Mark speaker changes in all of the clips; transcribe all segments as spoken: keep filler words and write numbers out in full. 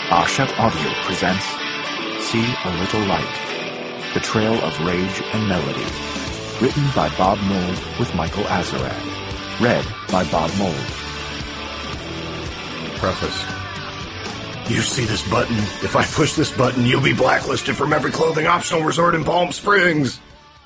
Speaker 1: Akshat Audio presents See a Little Light, The Trail of Rage and Melody. Written by Bob Mould with Michael Azarad. Read by Bob Mould.
Speaker 2: Preface. You see this button? If I push this button, you'll be blacklisted from every clothing optional resort in Palm Springs.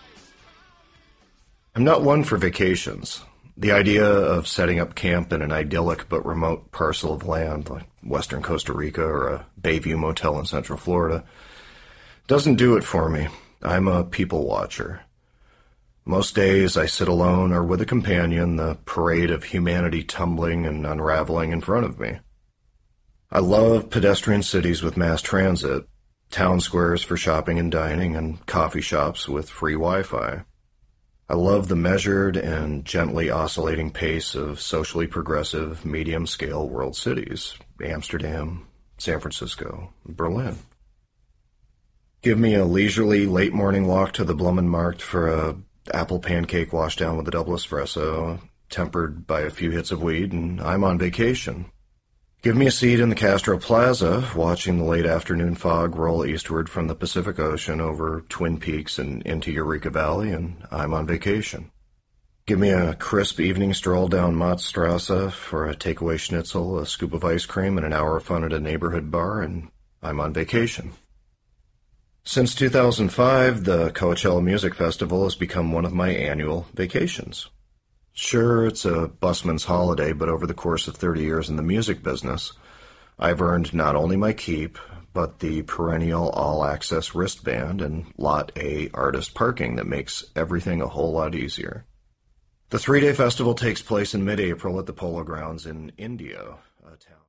Speaker 2: I'm not one for vacations. The idea of setting up camp in an idyllic but remote parcel of land like western Costa Rica or a Bayview motel in central Florida doesn't do it for me. I'm a people watcher. Most days I sit alone or with a companion, the parade of humanity tumbling and unraveling in front of me. I love pedestrian cities with mass transit, town squares for shopping and dining, and coffee shops with free Wi-Fi. I love the measured and gently oscillating pace of socially progressive, medium-scale world cities, Amsterdam, San Francisco, Berlin. Give me a leisurely late-morning walk to the Blumenmarkt for a apple pancake washed down with a double espresso, tempered by a few hits of weed, and I'm on vacation. Give me a seat in the Castro Plaza, watching the late afternoon fog roll eastward from the Pacific Ocean over Twin Peaks and into Eureka Valley, and I'm on vacation. Give me a crisp evening stroll down Mottstrasse for a takeaway schnitzel, a scoop of ice cream, and an hour of fun at a neighborhood bar, and I'm on vacation. Since two thousand five, the Coachella Music Festival has become one of my annual vacations. Sure, it's a busman's holiday, but over the course of thirty years in the music business, I've earned not only my keep, but the perennial all-access wristband and Lot A artist parking that makes everything a whole lot easier. The three-day festival takes place in mid-April at the Polo Grounds in Indio, a town.